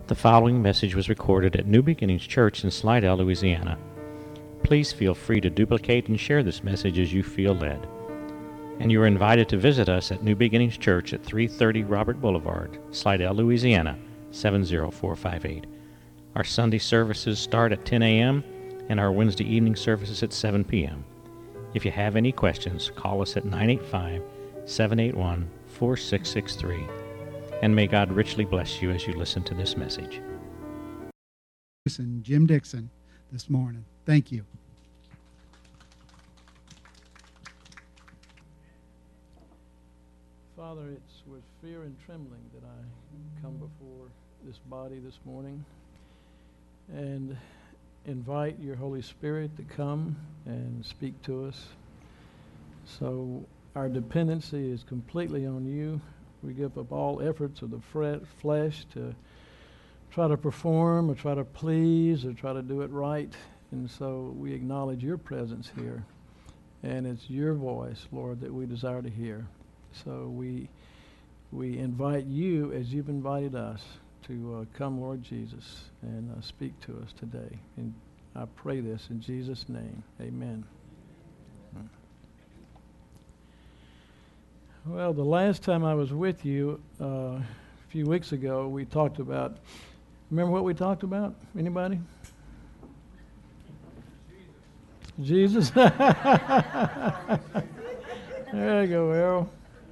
The following message was recorded at New Beginnings Church in Slidell, Louisiana. Please feel free to duplicate and share this message as you feel led. And you are invited to visit us at New Beginnings Church at 330 Robert Boulevard, Slidell, Louisiana, 70458. Our Sunday services start at 10 a.m. and our Wednesday evening services at 7 p.m. If you have any questions, call us at 985-781-4663. And may God richly bless you as you listen to this message. And Jim Dixon this morning. Thank you. Father, it's with fear and trembling that I come before this body this morning and invite your Holy Spirit to come and speak to us. So our dependency is completely on you. We give up all efforts of the flesh to try to perform or try to please or try to do it right. And so we acknowledge your presence here. And it's your voice, Lord, that we desire to hear. So we invite you, as you've invited us, to come, Lord Jesus, and speak to us today. And I pray this in Jesus' name. Amen. Well, the last time I was with you, a few weeks ago, we talked about, remember what we talked about? Anybody? Jesus. There you go, Errol.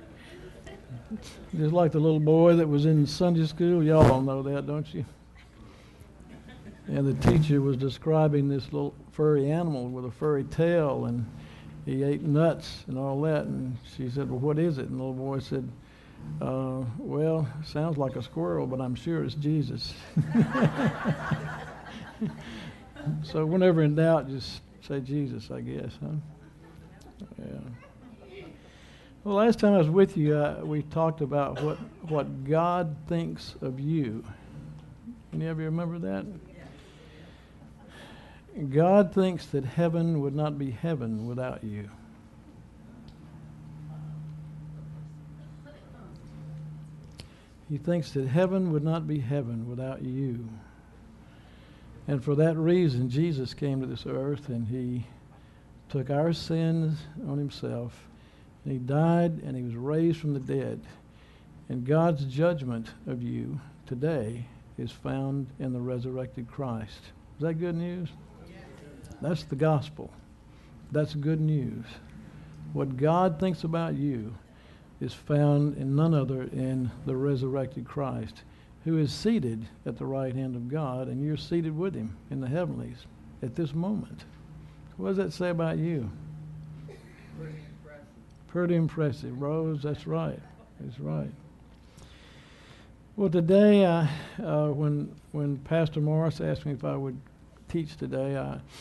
Just like the little boy that was in Sunday school. Y'all all know that, don't you? And the teacher was describing this little furry animal with a furry tail, and he ate nuts and all that, and she said, well, what is it? And the little boy said, well, sounds like a squirrel, but I'm sure it's Jesus. So whenever in doubt, just say Jesus, I guess, huh? Yeah. Well, last time I was with you, we talked about what God thinks of you. Any of you remember that? God thinks that heaven would not be heaven without you. He thinks that heaven would not be heaven without you. And for that reason, Jesus came to this earth and he took our sins on himself. And he died and he was raised from the dead. And God's judgment of you today is found in the resurrected Christ. Is that good news? That's the gospel. That's good news. What God thinks about you is found in none other in the resurrected Christ, who is seated at the right hand of God, and you're seated with him in the heavenlies at this moment. What does that say about you? Pretty impressive. Pretty impressive. Rose, that's right. That's right. Well, today, when Pastor Morris asked me if I would teach today,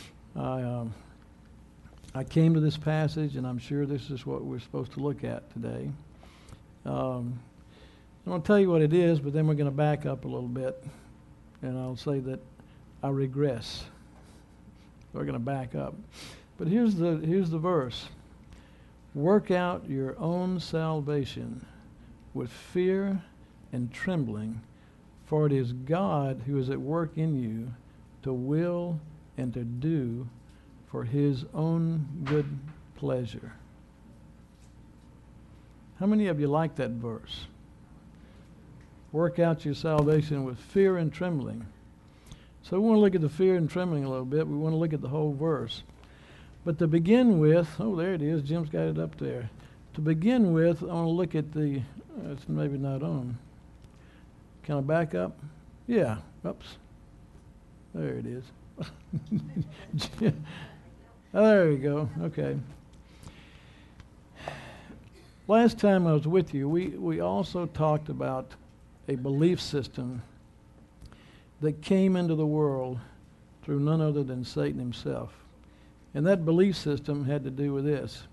I came to this passage, and I'm sure this is what we're supposed to look at today. I'm going to tell you what it is, but then we're going to back up a little bit, and I'll say that I regress. We're going to back up. But here's the verse. Work out your own salvation with fear and trembling, for it is God who is at work in you to will and to do for his own good pleasure. How many of you like that verse? Work out your salvation with fear and trembling. So we want to look at the fear and trembling a little bit. We want to look at the whole verse. But to begin with, oh, there it is. Jim's got it up there. To begin with, I want to look at the, it's maybe not on. Can I back up? Yeah. Oops. There it is. Oh, there we go. Okay. Last time I was with you, we also talked about a belief system that came into the world through none other than Satan himself. And that belief system had to do with this.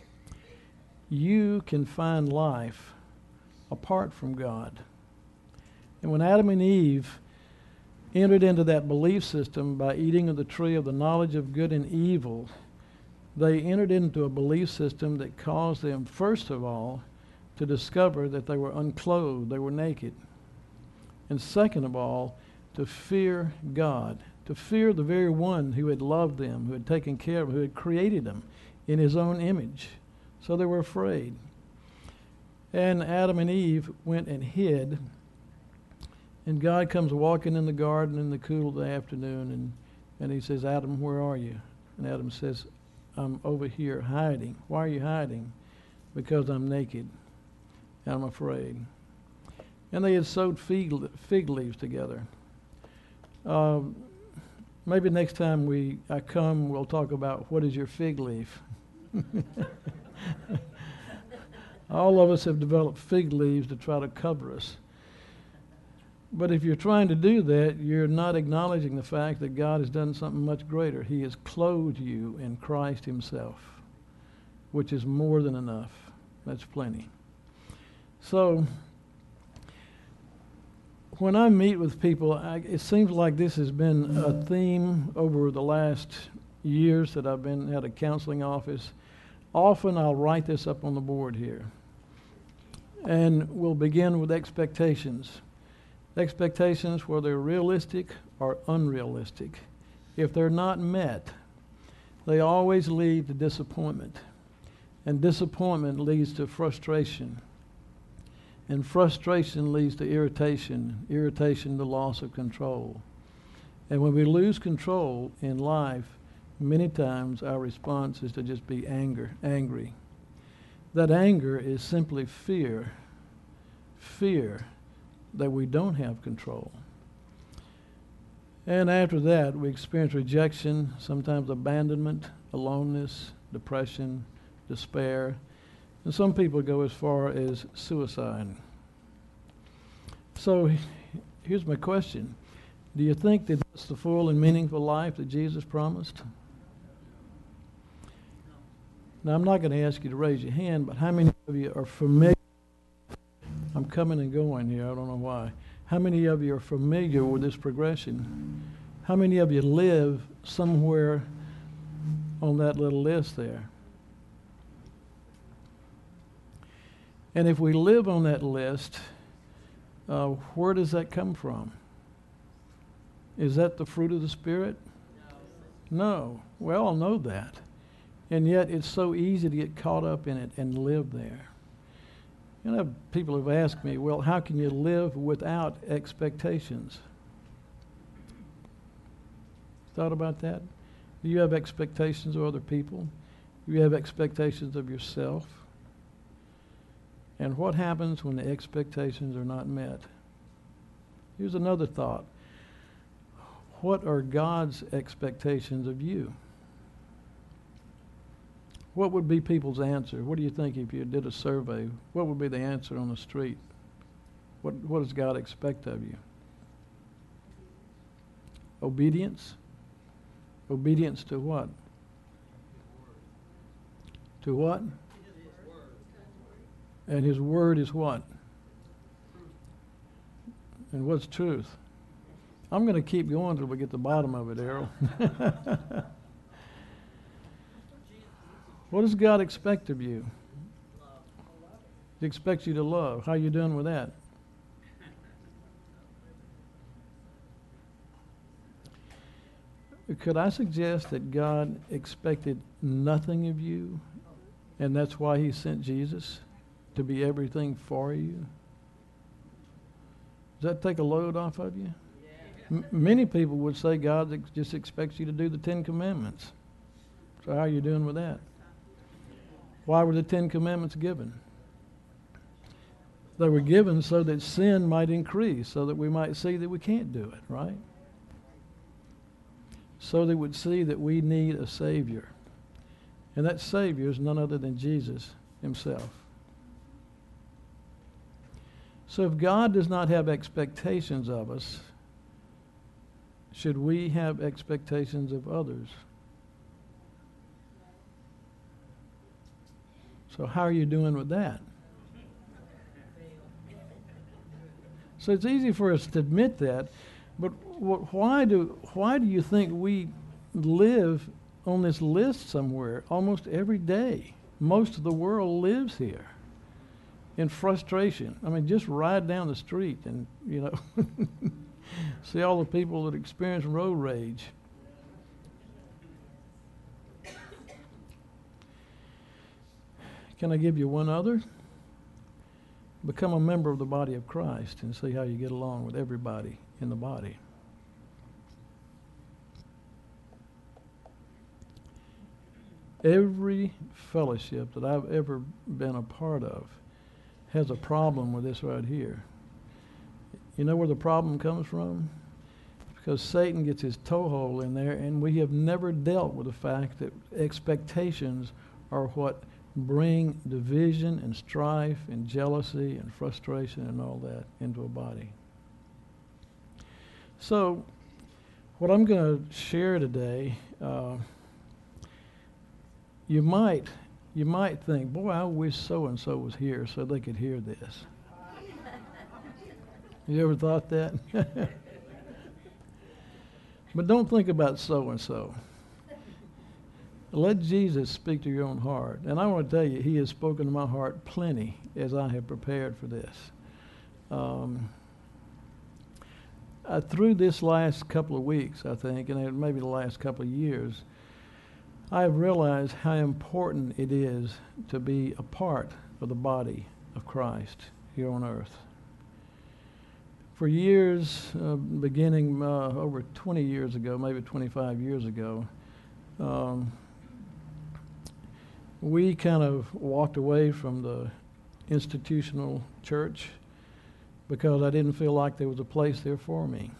You can find life apart from God. And when Adam and Eve entered into that belief system by eating of the tree of the knowledge of good and evil, they entered into a belief system that caused them, first of all, to discover that they were unclothed, they were naked. And second of all, to fear God, to fear the very one who had loved them, who had taken care of them, who had created them in his own image. So they were afraid. And Adam and Eve went and hid. And God comes walking in the garden in the cool of the afternoon, and he says, Adam, where are you? And Adam says, I'm over here hiding. Why are you hiding? Because I'm naked and I'm afraid. And they had sewed fig leaves together. Maybe next time I come, we'll talk about what is your fig leaf. All of us have developed fig leaves to try to cover us. But if you're trying to do that, you're not acknowledging the fact that God has done something much greater. He has clothed you in Christ himself, which is more than enough. That's plenty. So, when I meet with people, it seems like this has been a theme over the last years that I've been at a counseling office. Often I'll write this up on the board here. And we'll begin with expectations. Expectations, whether they're realistic or unrealistic. If they're not met, they always lead to disappointment. And disappointment leads to frustration. And frustration leads to irritation. Irritation to loss of control. And when we lose control in life, many times our response is to just be angry. That anger is simply fear. Fear that we don't have control. And after that, we experience rejection, sometimes abandonment, aloneness, depression, despair, and some people go as far as suicide. So here's my question. Do you think that that's the full and meaningful life that Jesus promised? Now, I'm not going to ask you to raise your hand, but how many of you are familiar? I'm coming and going here. I don't know why. How many of you are familiar with this progression? How many of you live somewhere on that little list there? And if we live on that list, where does that come from? Is that the fruit of the Spirit? No. We all know that. And yet it's so easy to get caught up in it and live there. You know, people have asked me, well, how can you live without expectations? Thought about that? Do you have expectations of other people? Do you have expectations of yourself? And what happens when the expectations are not met? Here's another thought. What are God's expectations of you? What would be people's answer? What do you think if you did a survey? What would be the answer on the street? What does God expect of you? Obedience? Obedience to what? To what? And his word is what? And what's truth? I'm going to keep going until we get to the bottom of it, Errol. What does God expect of you? He expects you to love. How are you doing with that? Could I suggest that God expected nothing of you, and that's why he sent Jesus to be everything for you? Does that take a load off of you? Many people would say God just expects you to do the 10 Commandments. So how are you doing with that? Why were the 10 Commandments given? They were given so that sin might increase, so that we might see that we can't do it, right? So they would see that we need a Savior. And that Savior is none other than Jesus himself. So if God does not have expectations of us, should we have expectations of others? So how are you doing with that? So it's easy for us to admit that, but why do you think we live on this list somewhere almost every day? Most of the world lives here. in frustration. I mean, just ride down the street and, see all the people that experience road rage. Can I give you one other? Become a member of the body of Christ and see how you get along with everybody in the body. Every fellowship that I've ever been a part of has a problem with this right here. You know where the problem comes from? Because Satan gets his toehold in there, and we have never dealt with the fact that expectations are what bring division and strife and jealousy and frustration and all that into a body. So, what I'm going to share today, you might think, boy, I wish so-and-so was here so they could hear this. You ever thought that? But don't think about so-and-so. Let Jesus speak to your own heart. And I want to tell you, he has spoken to my heart plenty as I have prepared for this. Through this last couple of weeks, I think, and maybe the last couple of years, I have realized how important it is to be a part of the body of Christ here on earth. For years, beginning over 20 years ago, maybe 25 years ago, we kind of walked away from the institutional church because I didn't feel like there was a place there for me.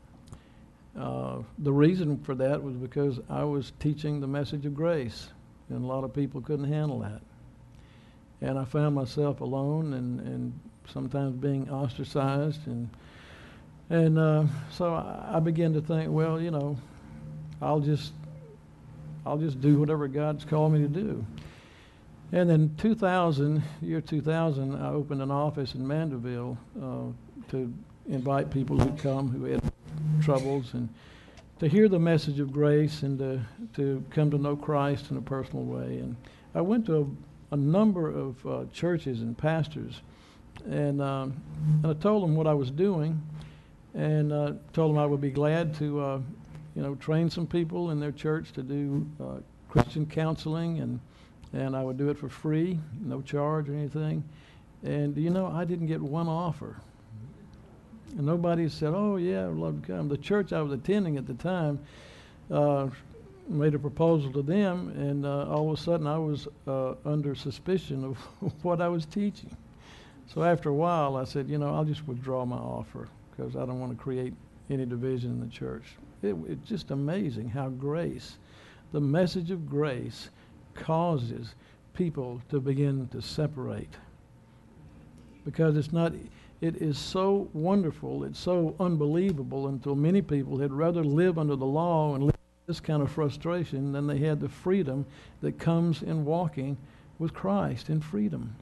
The reason for that was because I was teaching the message of grace, and a lot of people couldn't handle that. And I found myself alone and sometimes being ostracized, and so I began to think, well, I'll just do whatever God's called me to do. And in year 2000, I opened an office in Mandeville to invite people who'd come who had troubles and to hear the message of grace and to come to know Christ in a personal way. And I went to a number of churches and pastors, and I told them what I was doing, and told them I would be glad to train some people in their church to do Christian counseling, and I would do it for free, no charge or anything. And I didn't get one offer. And nobody said, oh yeah, I'd love to come. The church I was attending at the time made a proposal to them, and all of a sudden I was under suspicion of what I was teaching. So after a while I said, I'll just withdraw my offer because I don't want to create any division in the church. It's just amazing how grace, the message of grace, causes people to begin to separate. Because it is so wonderful, it's so unbelievable until many people had rather live under the law and live this kind of frustration than they had the freedom that comes in walking with Christ in freedom.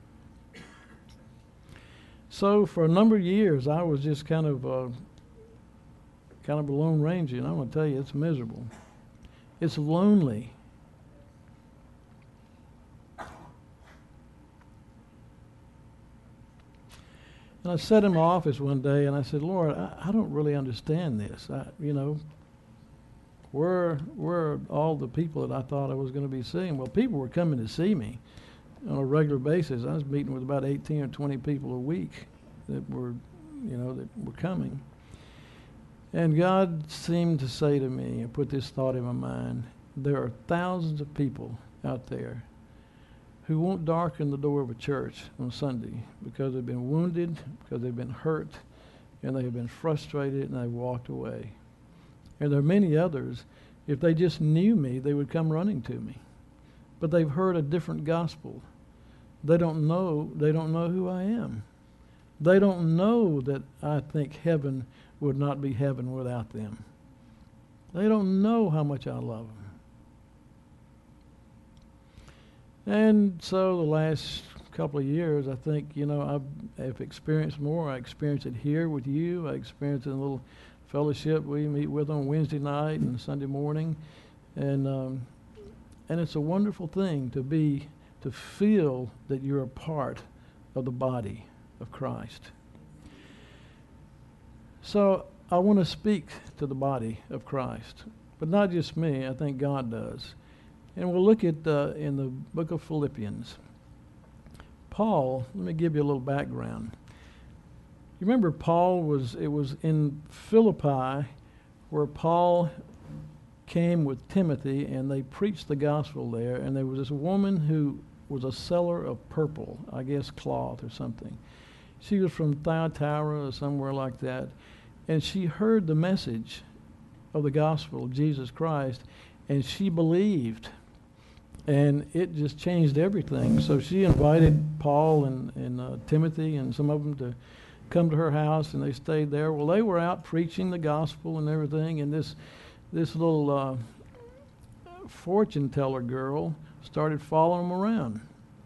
So for a number of years, I was just kind of a lone ranger, and I'm going to tell you, it's miserable. It's lonely. And I sat in my office one day and I said, Lord, I don't really understand this. Where are all the people that I thought I was going to be seeing? Well, people were coming to see me on a regular basis. I was meeting with about 18 or 20 people a week that were coming. And God seemed to say to me, and put this thought in my mind, there are thousands of people out there who won't darken the door of a church on Sunday because they've been wounded, because they've been hurt, and they have been frustrated, and they've walked away. And there are many others, if they just knew me, they would come running to me. But they've heard a different gospel. They don't know who I am. They don't know that I think heaven would not be heaven without them. They don't know how much I love them. And so the last couple of years, I think, I've experienced more. I experienced it here with you. I experienced it in a little fellowship we meet with on Wednesday night and Sunday morning. And it's a wonderful thing to feel that you're a part of the body of Christ. So I want to speak to the body of Christ, but not just me. I think God does. And we'll look at in the book of Philippians. Paul, let me give you a little background. You remember it was in Philippi where Paul came with Timothy and they preached the gospel there, and there was this woman who was a seller of purple, I guess cloth or something. She was from Thyatira or somewhere like that, and she heard the message of the gospel of Jesus Christ, and she believed, and it just changed everything. So she invited Paul and Timothy and some of them to come to her house, and they stayed there. Well, they were out preaching the gospel and everything, and this little fortune teller girl started following them around.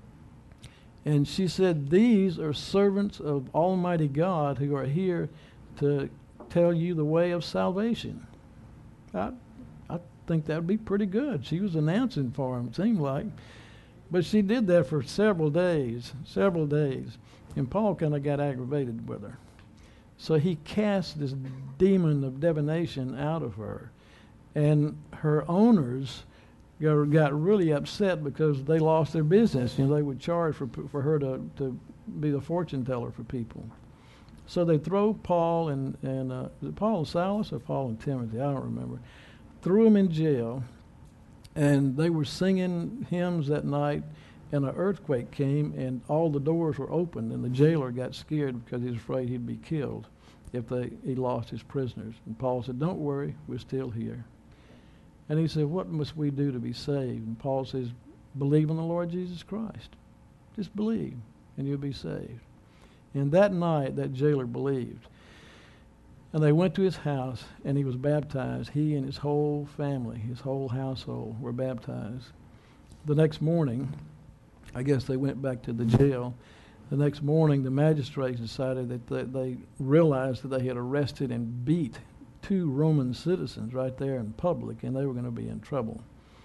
And she said, "These are servants of Almighty God who are here to tell you the way of salvation." I think that would be pretty good. She was announcing for him, it seemed like. But she did that for several days. And Paul kind of got aggravated with her. So he cast this demon of divination out of her. And her owners got really upset because they lost their business. They would charge for her to be the fortune teller for people. So they throw Paul and is it Paul and Silas or Paul and Timothy? I don't remember. Threw them in jail, and they were singing hymns that night, and an earthquake came, and all the doors were opened, and the jailer got scared because he was afraid he'd be killed if he lost his prisoners. And Paul said, "Don't worry, we're still here." And he said, "What must we do to be saved?" And Paul says, "Believe in the Lord Jesus Christ. Just believe, and you'll be saved." And that night, that jailer believed. And they went to his house, and he was baptized. He and his whole family, his whole household were baptized. The next morning, I guess they went back to the jail. The next morning, the magistrates decided that they realized that they had arrested and beat 2 Roman citizens right there in public, and they were going to be in trouble.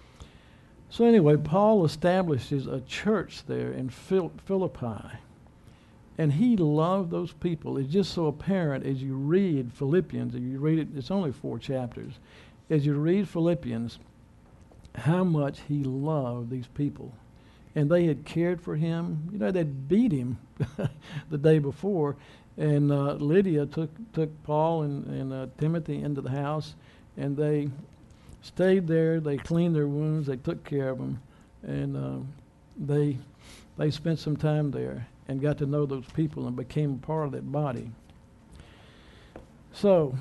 So anyway, Paul establishes a church there in Philippi. And he loved those people. It's just so apparent as you read Philippians, and you read it, it's only 4 chapters. As you read Philippians, how much he loved these people. And they had cared for him. They'd beat him the day before. And Lydia took Paul and Timothy into the house, and they stayed there. They cleaned their wounds. They took care of them. And they spent some time there and got to know those people and became a part of that body. So,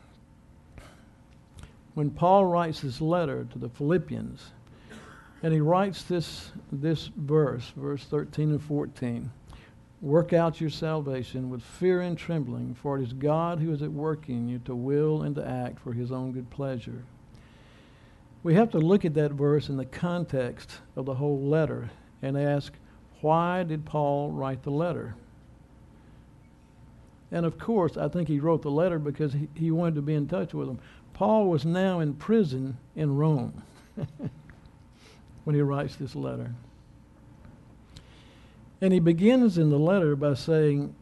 when Paul writes this letter to the Philippians, and he writes this verse 13 and 14, "Work out your salvation with fear and trembling, for it is God who is at work in you to will and to act for his own good pleasure." We have to look at that verse in the context of the whole letter and ask, why did Paul write the letter? And of course, I think he wrote the letter because he wanted to be in touch with them. Paul was now in prison in Rome when he writes this letter. And he begins in the letter by saying,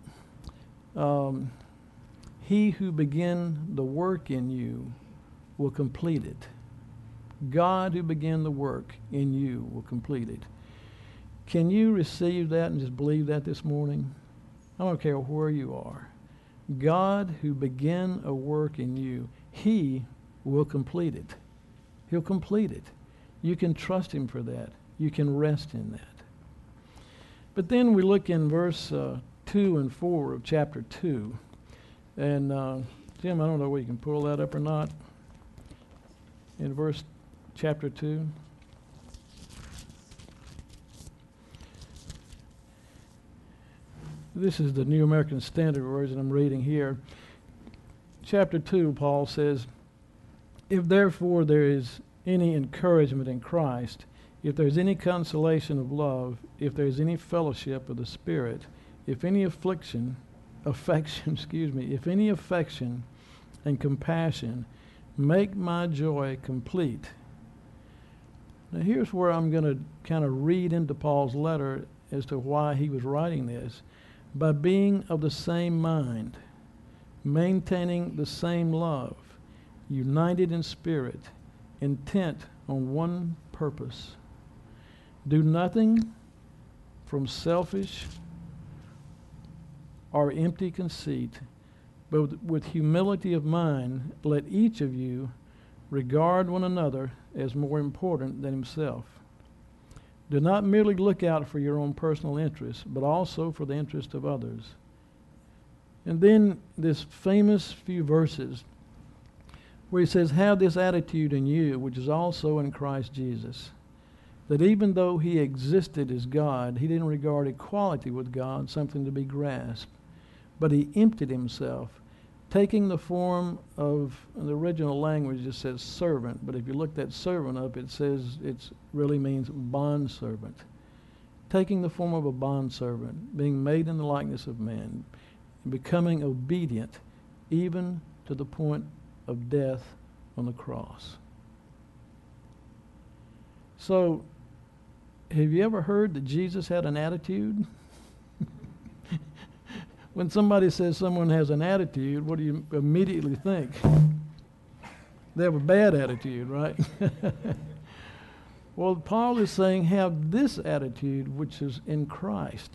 "He who began the work in you will complete it." God who began the work in you will complete it. Can you receive that and just believe that this morning? I don't care where you are. God who began a work in you, he will complete it. He'll complete it. You can trust him for that. You can rest in that. But then we look in verse 2 and 4 of chapter 2. And Jim, I don't know whether you can pull that up or not. In chapter 2. This is the New American Standard Version I'm reading here. Chapter 2, Paul says, "If therefore there is any encouragement in Christ, if there's any consolation of love, if there's any fellowship of the Spirit, if any affection, if any affection and compassion, make my joy complete." Now here's where I'm going to kind of read into Paul's letter as to why he was writing this. By being of the same mind, maintaining the same love, united in spirit, intent on one purpose. Do nothing from selfish or empty conceit, but with humility of mind, let each of you regard one another as more important than himself. Do not merely look out for your own personal interests, but also for the interest of others. And then this famous few verses where he says, have this attitude in you, which is also in Christ Jesus, that even though he existed as God, he didn't regard equality with God something to be grasped, but he emptied himself, taking the form of, in the original language it says servant, but if you look that servant up, it says it really means bondservant. Taking the form of a bondservant, being made in the likeness of man, becoming obedient even to the point of death on the cross. So, have you ever heard that Jesus had an attitude? When somebody says someone has an attitude, what do you immediately think? They have a bad attitude, right? Well, Paul is saying, have this attitude which is in Christ.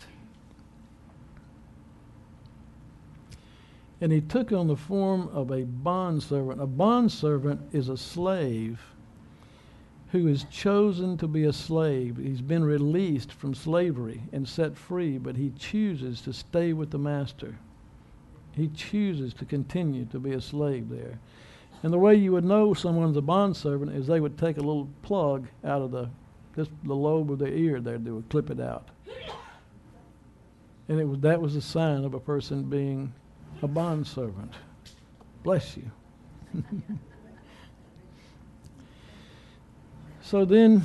And he took on the form of a bondservant. A bondservant is a slave who is chosen to be a slave. He's been released from slavery and set free, but he chooses to stay with the master. He chooses to continue to be a slave there. And the way you would know someone's a bondservant is they would take a little plug out of the lobe of their ear there. They would clip it out. And that was a sign of a person being a bondservant. Bless you. So then,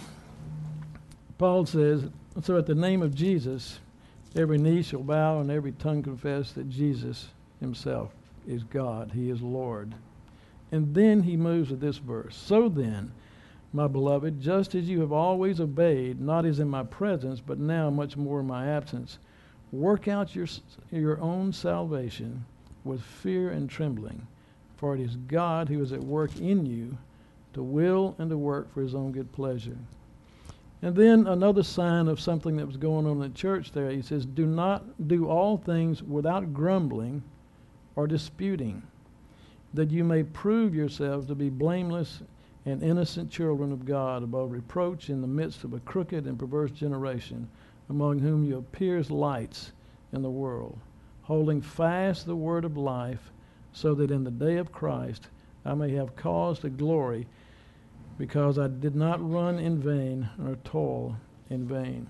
Paul says, so at the name of Jesus, every knee shall bow and every tongue confess that Jesus himself is God. He is Lord. And then he moves to this verse. So then, my beloved, just as you have always obeyed, not as in my presence, but now much more in my absence, work out your own salvation with fear and trembling, for it is God who is at work in you to will and to work for his own good pleasure. And then another sign of something that was going on in the church there, he says, do not do all things without grumbling or disputing, that you may prove yourselves to be blameless and innocent children of God, above reproach in the midst of a crooked and perverse generation, among whom you appear as lights in the world, holding fast the word of life, so that in the day of Christ I may have cause to glory, because I did not run in vain nor toil in vain.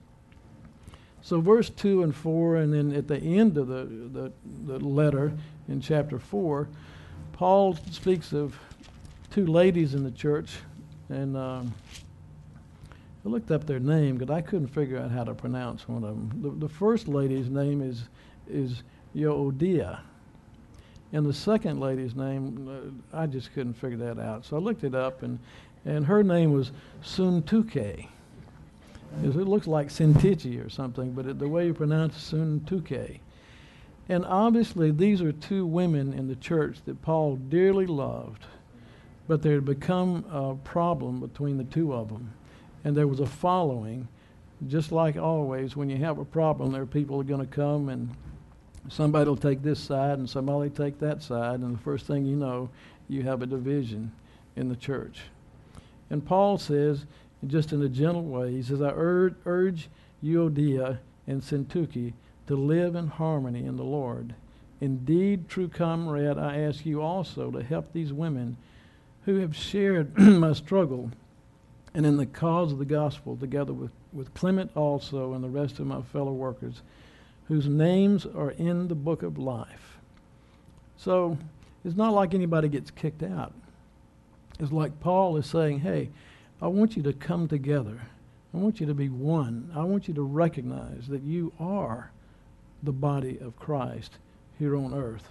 So verse 2 and 4, and then at the end of the letter in chapter 4, Paul speaks of two ladies in the church, and I looked up their name because I couldn't figure out how to pronounce one of them. The first lady's name is Euodia, and the second lady's name, I just couldn't figure that out. So I looked it up, and her name was Syntyche. It looks like Syntyche or something, but the way you pronounce Syntyche. And obviously these are two women in the church that Paul dearly loved, but there had become a problem between the two of them. And there was a following. Just like always, when you have a problem, there are people who are going to come, and somebody will take this side and somebody will take that side, and the first thing you know, you have a division in the church. And Paul says, just in a gentle way, he says, I urge Euodia and Syntyche to live in harmony in the Lord. Indeed, true comrade, I ask you also to help these women who have shared my struggle and in the cause of the gospel, together with Clement also and the rest of my fellow workers, whose names are in the book of life. So it's not like anybody gets kicked out. It's like Paul is saying, hey, I want you to come together. I want you to be one. I want you to recognize that you are the body of Christ here on earth.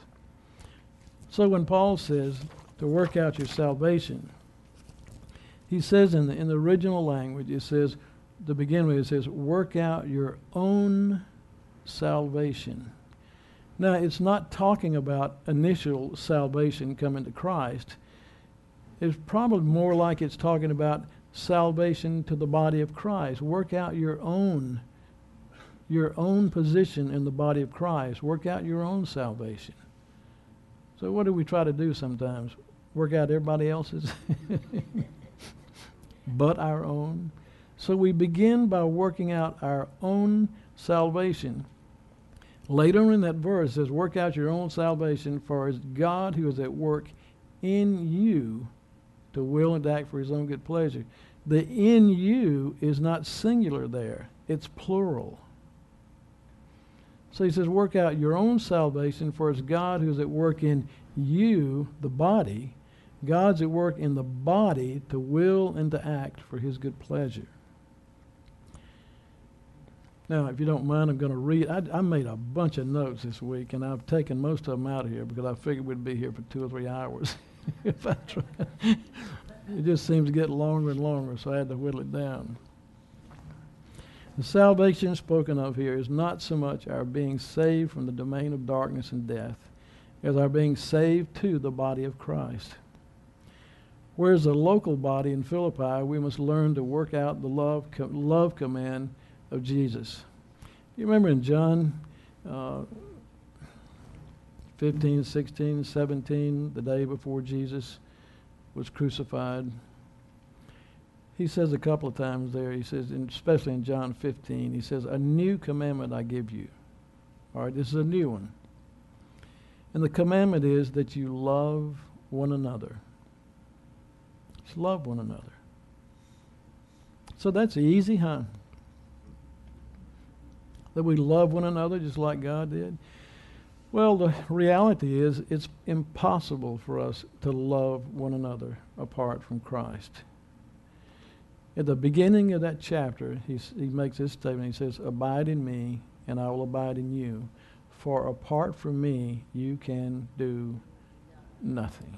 So when Paul says to work out your salvation, he says in the original language, it says, to begin with, it says, work out your own salvation. Now, it's not talking about initial salvation coming to Christ. It's probably more like it's talking about salvation to the body of Christ. Work out your own position in the body of Christ. Work out your own salvation. So what do we try to do sometimes? Work out everybody else's, but our own. So we begin by working out our own salvation. Later in that verse it says, work out your own salvation, for it's God who is at work in you to will and to act for his own good pleasure. The in you is not singular there. It's plural. So he says, work out your own salvation, for it's God who is at work in you, the body. God's at work in the body to will and to act for his good pleasure. Now, if you don't mind, I'm going to read. I made a bunch of notes this week, and I've taken most of them out of here because I figured we'd be here for 2 or 3 hours if I tried. It just seems to get longer and longer, so I had to whittle it down. The salvation spoken of here is not so much our being saved from the domain of darkness and death as our being saved to the body of Christ. Whereas the local body in Philippi, we must learn to work out the love command of Jesus. You remember in John 15, 16, 17, the day before Jesus was crucified, he says a couple of times there, he says, especially in John 15, he says, a new commandment I give you. All right, this is a new one. And the commandment is that you love one another. Just love one another. So that's easy, huh? That we love one another just like God did? Well, the reality is it's impossible for us to love one another apart from Christ. At the beginning of that chapter, he makes this statement. He says, abide in me, and I will abide in you. For apart from me, you can do nothing.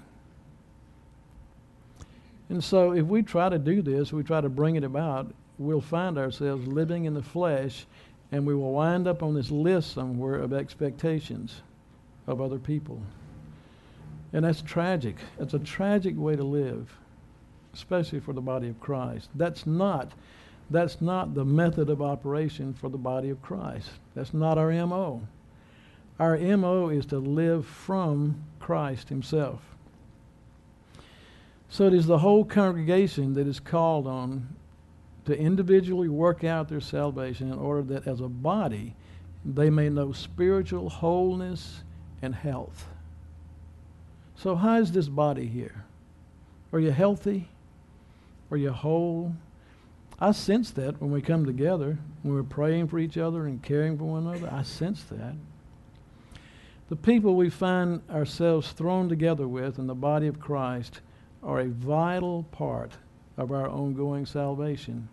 And so if we try to do this, we try to bring it about, we'll find ourselves living in the flesh, and we will wind up on this list somewhere of expectations of other people. And that's tragic. That's a tragic way to live, especially for the body of Christ. That's not the method of operation for the body of Christ. That's not our M.O. Our M.O. is to live from Christ himself. So it is the whole congregation that is called on to individually work out their salvation in order that as a body they may know spiritual wholeness and health. So how is this body here? Are you healthy? Are you whole? I sense that when we come together, when we're praying for each other and caring for one another. I sense that. The people we find ourselves thrown together with in the body of Christ are a vital part of our ongoing salvation.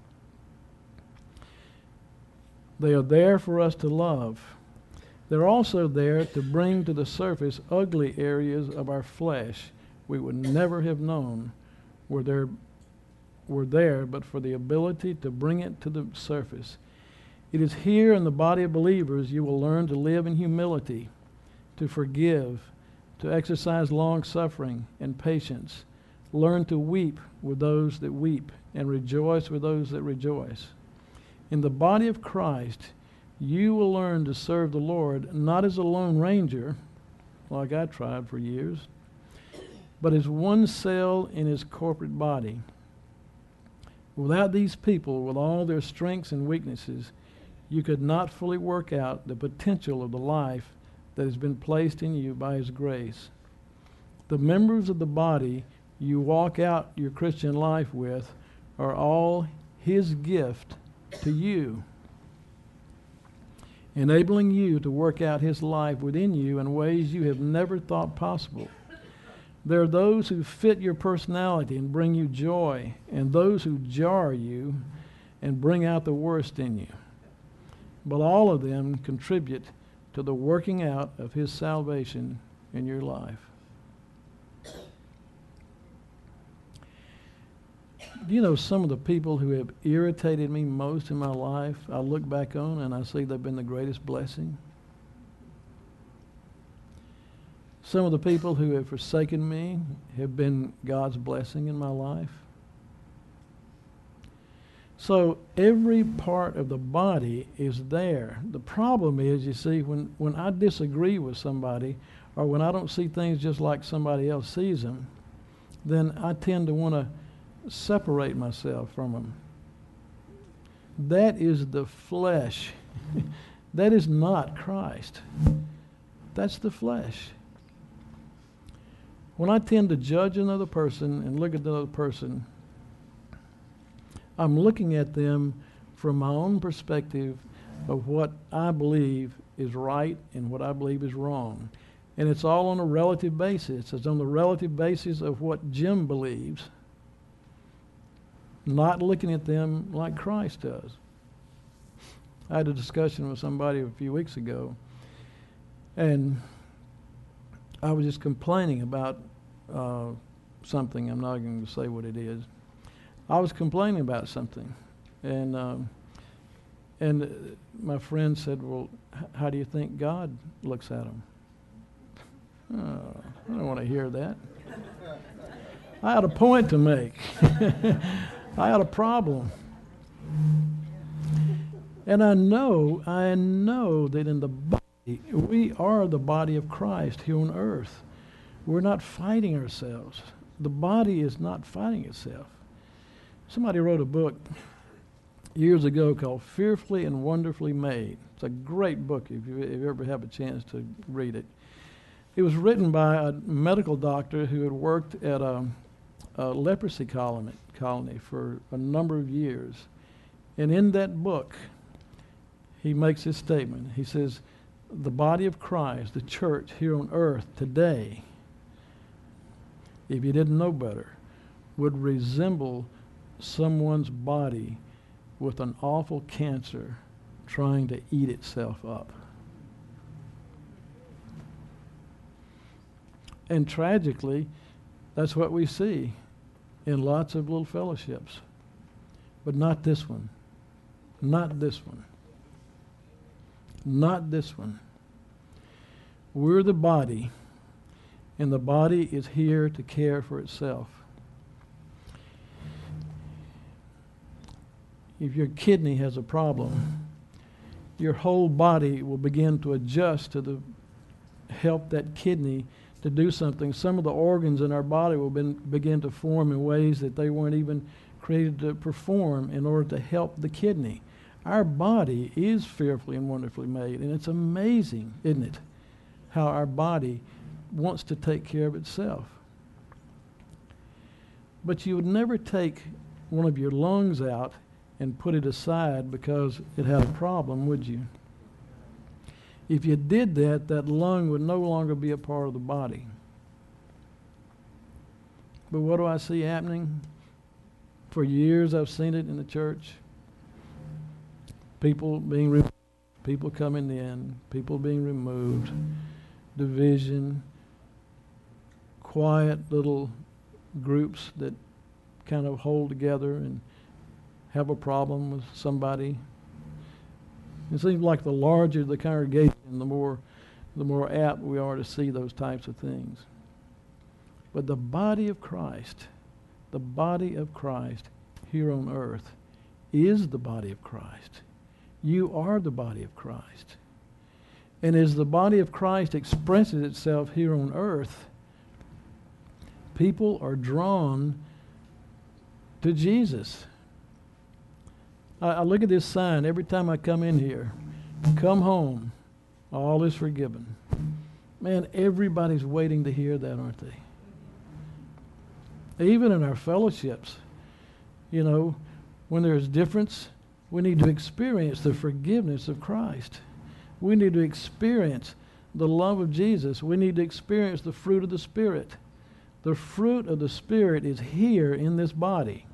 They are there for us to love. They're also there to bring to the surface ugly areas of our flesh we would never have known were there but for the ability to bring it to the surface. It is here in the body of believers you will learn to live in humility, to forgive, to exercise long-suffering and patience, learn to weep with those that weep and rejoice with those that rejoice. In the body of Christ, you will learn to serve the Lord not as a lone ranger, like I tried for years, but as one cell in his corporate body. Without these people, with all their strengths and weaknesses, you could not fully work out the potential of the life that has been placed in you by his grace. The members of the body you walk out your Christian life with are all his gift to you, enabling you to work out his life within you in ways you have never thought possible. There are those who fit your personality and bring you joy, and those who jar you and bring out the worst in you. But all of them contribute to the working out of his salvation in your life. Do you know some of the people who have irritated me most in my life, I look back on and I see they've been the greatest blessing? Some of the people who have forsaken me have been God's blessing in my life. So every part of the body is there. The problem is, you see, when I disagree with somebody, or when I don't see things just like somebody else sees them, then I tend to want to separate myself from them. That is the flesh. That is not Christ. That's the flesh. When I tend to judge another person and look at the other person, I'm looking at them from my own perspective of what I believe is right and what I believe is wrong. And it's all on a relative basis. It's on the relative basis of what Jim believes, not looking at them like Christ does. I had a discussion with somebody a few weeks ago, and I was just complaining about something. I'm not going to say what it is. I was complaining about something, and my friend said, "Well, how do you think God looks at them?" Oh, I don't want to hear that. I had a point to make. I had a problem. And I know that in the body, we are the body of Christ here on earth. We're not fighting ourselves. The body is not fighting itself. Somebody wrote a book years ago called Fearfully and Wonderfully Made. It's a great book if you ever have a chance to read it. It was written by a medical doctor who had worked at a leprosy colony for a number of years. And in that book, he makes this statement. He says, the body of Christ, the church here on earth today, if you didn't know better, would resemble someone's body with an awful cancer trying to eat itself up. And tragically, that's what we see in lots of little fellowships. But not this one. Not this one. Not this one. We're the body, and the body is here to care for itself. If your kidney has a problem, your whole body will begin to adjust to help that kidney to do something. Some of the organs in our body will begin to form in ways that they weren't even created to perform in order to help the kidney. Our body is fearfully and wonderfully made, and it's amazing, isn't it, how our body wants to take care of itself. But you would never take one of your lungs out and put it aside because it had a problem, would you? If you did that, that lung would no longer be a part of the body. But what do I see happening? For years I've seen it in the church. People being removed, people coming in, people being removed, division, quiet little groups that kind of hold together and have a problem with somebody. It seems like the larger the congregation, the more apt we are to see those types of things. But the body of Christ here on earth is the body of Christ. You are the body of Christ. And as the body of Christ expresses itself here on earth, people are drawn to Jesus. I look at this sign every time I come in here. Come home. All is forgiven. Man, everybody's waiting to hear that, aren't they? Even in our fellowships, when there's difference, we need to experience the forgiveness of Christ. We need to experience the love of Jesus. We need to experience the fruit of the Spirit. The fruit of the Spirit is here in this body.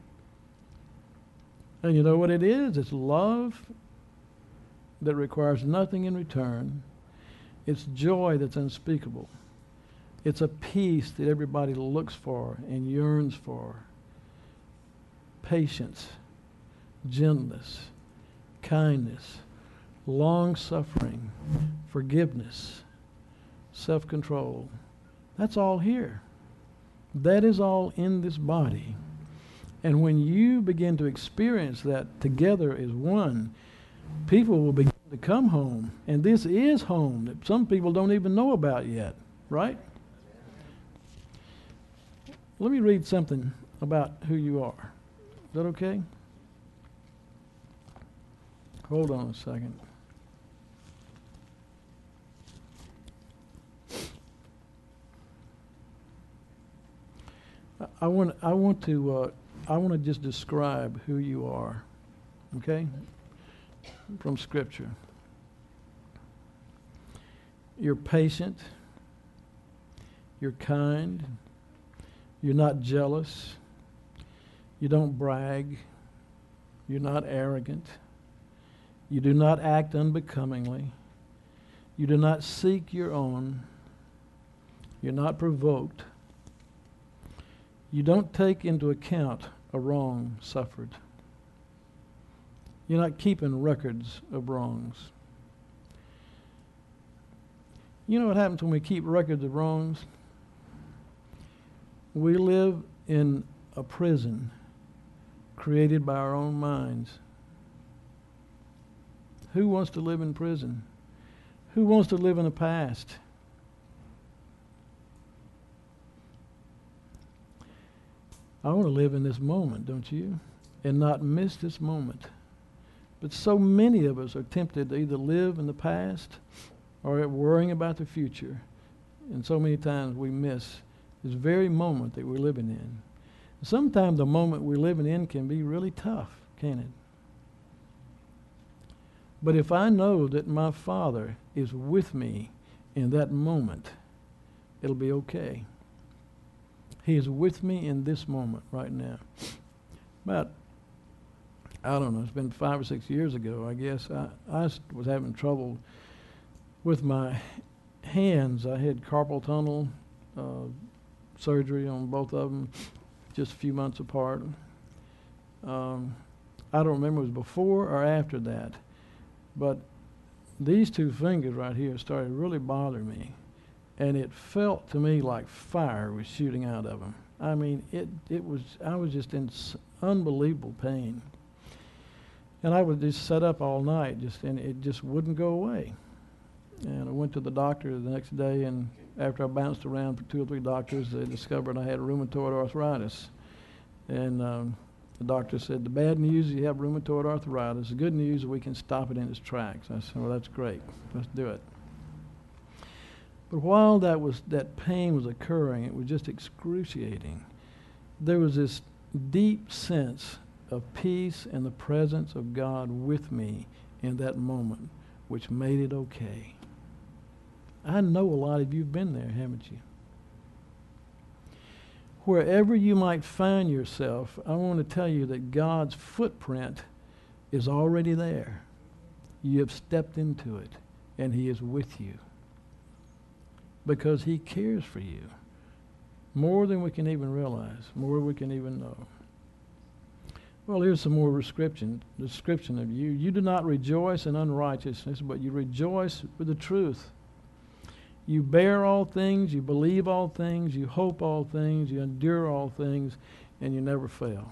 And you know what it is? It's love that requires nothing in return. It's joy that's unspeakable. It's a peace that everybody looks for and yearns for. patience, gentleness, kindness, long-suffering, forgiveness, self-control. That's all here. That is all in this body. And when you begin to experience that together as one, people will begin to come home. And this is home that some people don't even know about yet, right? Let me read something about who you are. Is that okay? Hold on a second. I want to just describe who you are, okay? From Scripture. You're patient. You're kind. You're not jealous. You don't brag. You're not arrogant. You do not act unbecomingly. You do not seek your own. You're not provoked. You don't take into account a wrong suffered. You're not keeping records of wrongs. You know what happens when we keep records of wrongs? We live in a prison created by our own minds. Who wants to live in prison? Who wants to live in the past? I want to live in this moment, don't you? And not miss this moment. But so many of us are tempted to either live in the past or worrying about the future. And so many times we miss this very moment that we're living in. Sometimes the moment we're living in can be really tough, can't it? But if I know that my Father is with me in that moment, it'll be okay. He is with me in this moment right now. About, I don't know, it's been 5 or 6 years ago, I guess, I was having trouble with my hands. I had carpal tunnel surgery on both of them, just a few months apart. I don't remember if it was before or after that, but these two fingers right here started really bothering me. And it felt to me like fire was shooting out of them. I mean, I was just in unbelievable pain. And I would just sit up all night, and it just wouldn't go away. And I went to the doctor the next day, and after I bounced around for 2 or 3 doctors, they discovered I had rheumatoid arthritis. And the doctor said, the bad news is you have rheumatoid arthritis. The good news is we can stop it in its tracks. I said, well, that's great. Let's do it. But while that pain was occurring, it was just excruciating. There was this deep sense of peace and the presence of God with me in that moment, which made it okay. I know a lot of you have been there, haven't you? Wherever you might find yourself, I want to tell you that God's footprint is already there. You have stepped into it, and He is with you. Because He cares for you more than we can even realize, more than we can even know. Well, here's some more description of you. You do not rejoice in unrighteousness, but you rejoice with the truth. You bear all things, you believe all things, you hope all things, you endure all things, and you never fail.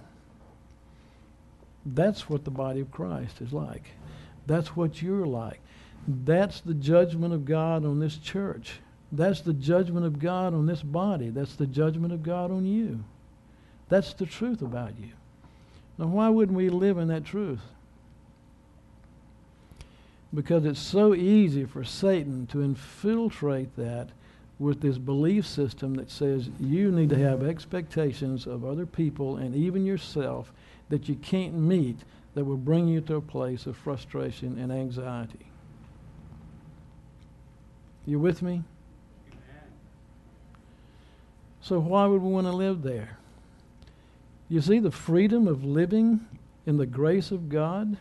That's what the body of Christ is like. That's what you're like. That's the judgment of God on this church. That's the judgment of God on this body. That's the judgment of God on you. That's the truth about you. Now, why wouldn't we live in that truth? Because it's so easy for Satan to infiltrate that with this belief system that says you need to have expectations of other people and even yourself that you can't meet, that will bring you to a place of frustration and anxiety. You with me? So why would we want to live there? You see the freedom of living in the grace of God?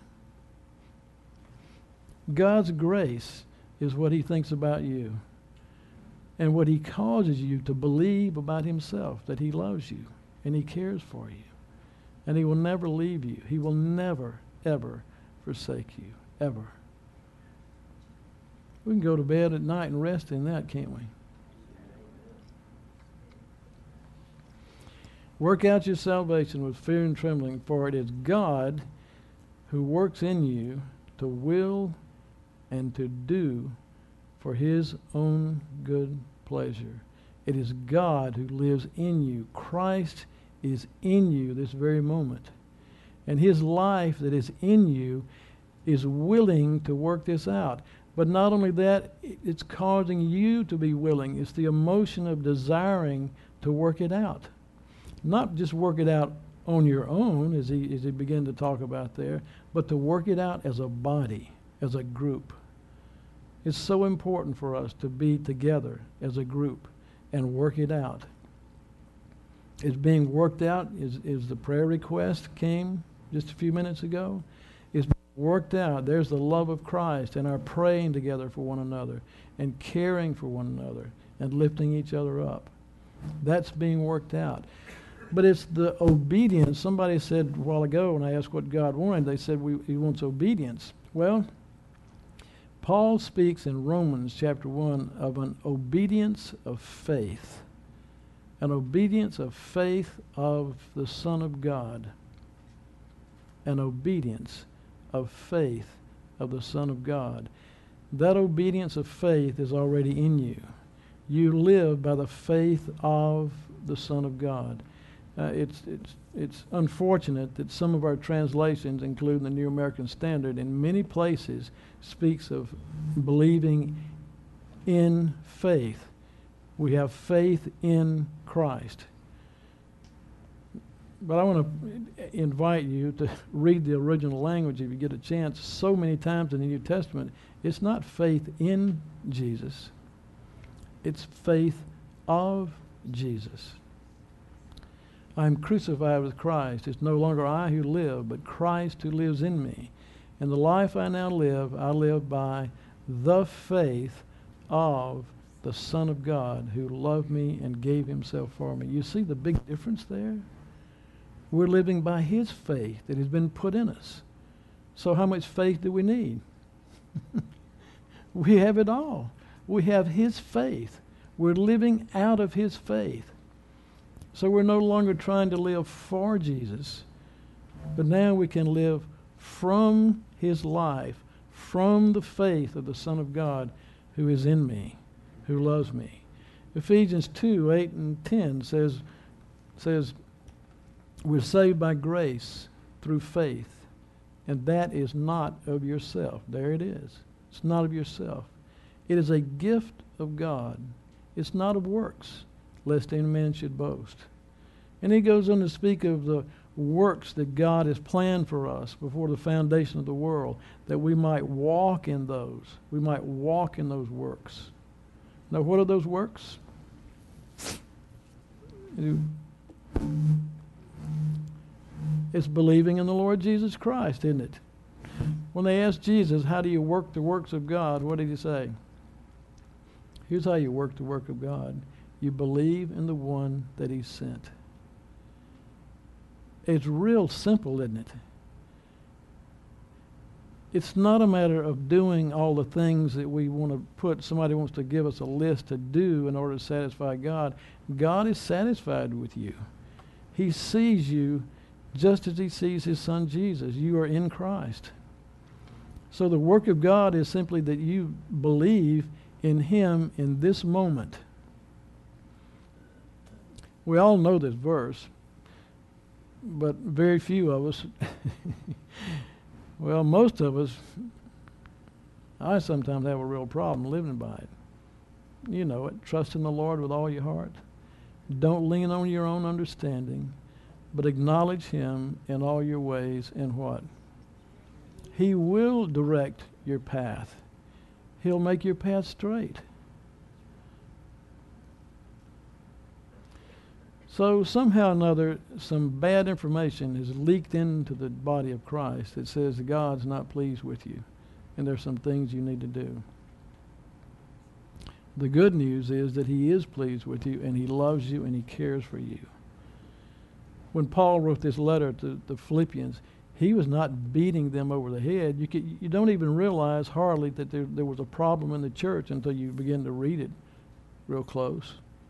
God's grace is what He thinks about you and what He causes you to believe about Himself, that He loves you and He cares for you. And he will never leave you. He will never, ever forsake you, ever. We can go to bed at night and rest in that, can't we? Work out your salvation with fear and trembling, for it is God who works in you to will and to do for his own good pleasure. It is God who lives in you. Christ is in you this very moment. And his life that is in you is willing to work this out. But not only that, it's causing you to be willing. It's the emotion of desiring to work it out. Not just work it out on your own, as he began to talk about there, but to work it out as a body, as a group. It's so important for us to be together as a group and work it out. It's being worked out, is the prayer request came just a few minutes ago. It's worked out. There's the love of Christ and our praying together for one another and caring for one another and lifting each other up. That's being worked out. But it's the obedience. Somebody said a while ago when I asked what God wanted, they said he wants obedience. Well, Paul speaks in Romans chapter 1 of an obedience of faith. An obedience of faith of the Son of God. An obedience of faith of the Son of God. That obedience of faith is already in you. You live by the faith of the Son of God. It's unfortunate that some of our translations, including the New American Standard, in many places speaks of believing in faith. We have faith in Christ. But I want to invite you to read the original language if you get a chance. So many times in the New Testament, it's not faith in Jesus. It's faith of Jesus. I am crucified with Christ. It's no longer I who live, but Christ who lives in me. And the life I now live, I live by the faith of the Son of God who loved me and gave himself for me. You see the big difference there? We're living by his faith that has been put in us. So how much faith do we need? We have it all. We have his faith. We're living out of his faith. So we're no longer trying to live for Jesus, but now we can live from his life, from the faith of the Son of God who is in me, who loves me. Ephesians 2, 8 and 10 says we're saved by grace through faith, and that is not of yourself. There it is. It's not of yourself. It is a gift of God. It's not of works, lest any man should boast. And he goes on to speak of the works that God has planned for us before the foundation of the world, that we might walk in those. We might walk in those works. Now, what are those works? It's believing in the Lord Jesus Christ, isn't it? When they asked Jesus, how do you work the works of God, what did he say? Here's how you work the work of God. You believe in the one that he sent. It's real simple, isn't it? It's not a matter of doing all the things that we want to put. Somebody wants to give us a list to do in order to satisfy God. God is satisfied with you. He sees you just as he sees his son Jesus. You are in Christ. So the work of God is simply that you believe in him in this moment. We all know this verse, but very few of us, well, most of us, I sometimes have a real problem living by it. You know it. Trust in the Lord with all your heart. Don't lean on your own understanding, but acknowledge him in all your ways, and what? He will direct your path. He'll make your path straight. So somehow or another, some bad information is leaked into the body of Christ that says God's not pleased with you, and there's some things you need to do. The good news is that he is pleased with you, and he loves you, and he cares for you. when Paul wrote this letter to the Philippians, he was not beating them over the head. You don't even realize hardly that there was a problem in the church until you begin to read it real close.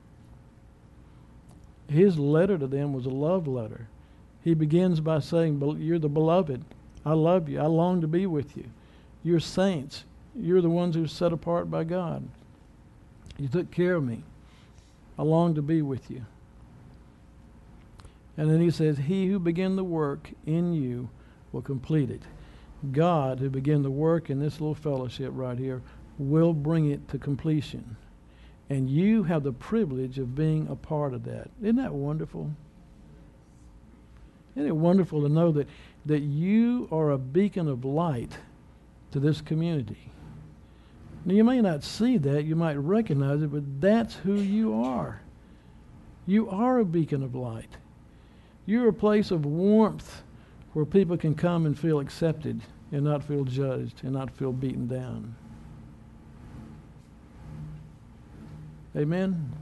His letter to them was a love letter. He begins by saying, "You're the beloved. I love you. I long to be with you. You're saints. You're the ones who are set apart by God. You took care of me. I long to be with you." And then he says, "He who began the work in you will complete it." God, who began the work in this little fellowship right here, will bring it to completion. And you have the privilege of being a part of that. Isn't that wonderful? Isn't it wonderful to know that you are a beacon of light to this community? Now, you may not see that, you might recognize it, but that's who you are. You are a beacon of light. You're a place of warmth where people can come and feel accepted and not feel judged and not feel beaten down. Amen?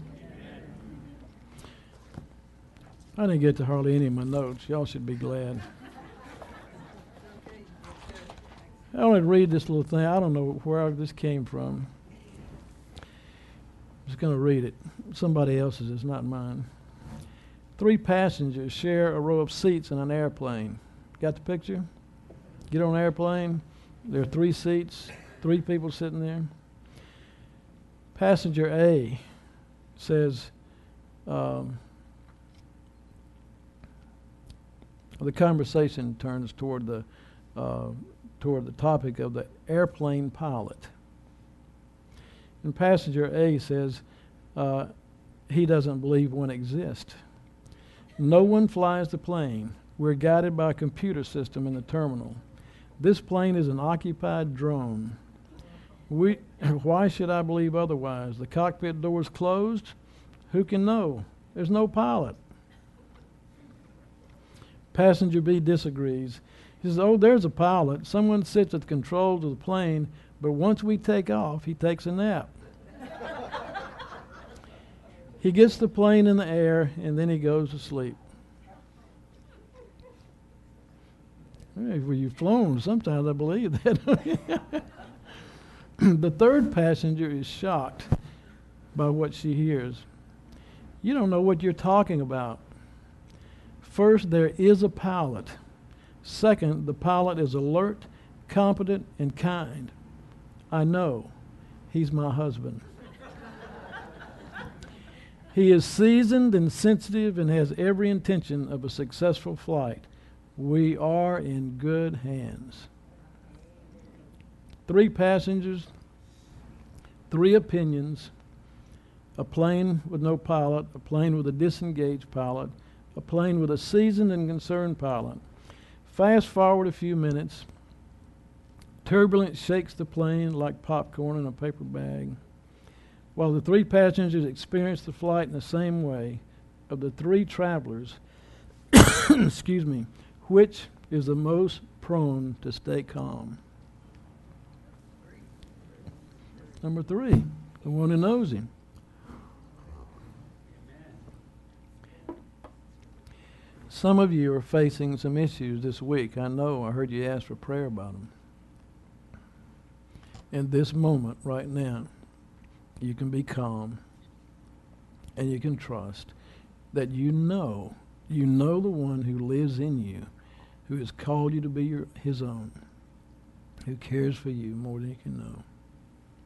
I didn't get to hardly any of my notes. Y'all should be glad. I only read this little thing. I don't know where this came from. I'm just going to read it. Somebody else's, it's not mine. 3 passengers share a row of seats in an airplane. Got the picture? Get on an airplane. There are 3 seats, 3 people sitting there. Passenger A says, the conversation turns toward the topic of the airplane pilot. And passenger A says he doesn't believe one exists. No one flies the plane. We're guided by a computer system in the terminal. This plane is an occupied drone. Why should I believe otherwise? The cockpit door's closed. Who can know? There's no pilot. Passenger B disagrees. He says, "Oh, there's a pilot. Someone sits at the controls of the plane, but once we take off, he takes a nap." He gets the plane in the air, and then he goes to sleep. Hey, well, you've flown. Sometimes I believe that. The third passenger is shocked by what she hears. You don't know what you're talking about. First, there is a pilot. Second, the pilot is alert, competent, and kind. I know. He's my husband. He is seasoned and sensitive and has every intention of a successful flight. We are in good hands. 3 passengers, 3 opinions, a plane with no pilot, a plane with a disengaged pilot, a plane with a seasoned and concerned pilot. Fast forward a few minutes. Turbulence shakes the plane like popcorn in a paper bag. While the 3 passengers experience the flight in the same way, of the 3 travelers, excuse me, which is the most prone to stay calm? Number 3, the one who knows him. Some of you are facing some issues this week. I know. I heard you ask for prayer about them. In this moment right now, you can be calm and you can trust that you know the one who lives in you, who has called you to be his own, who cares for you more than you can know.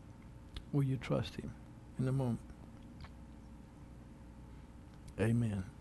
Will you trust him in the moment? Amen.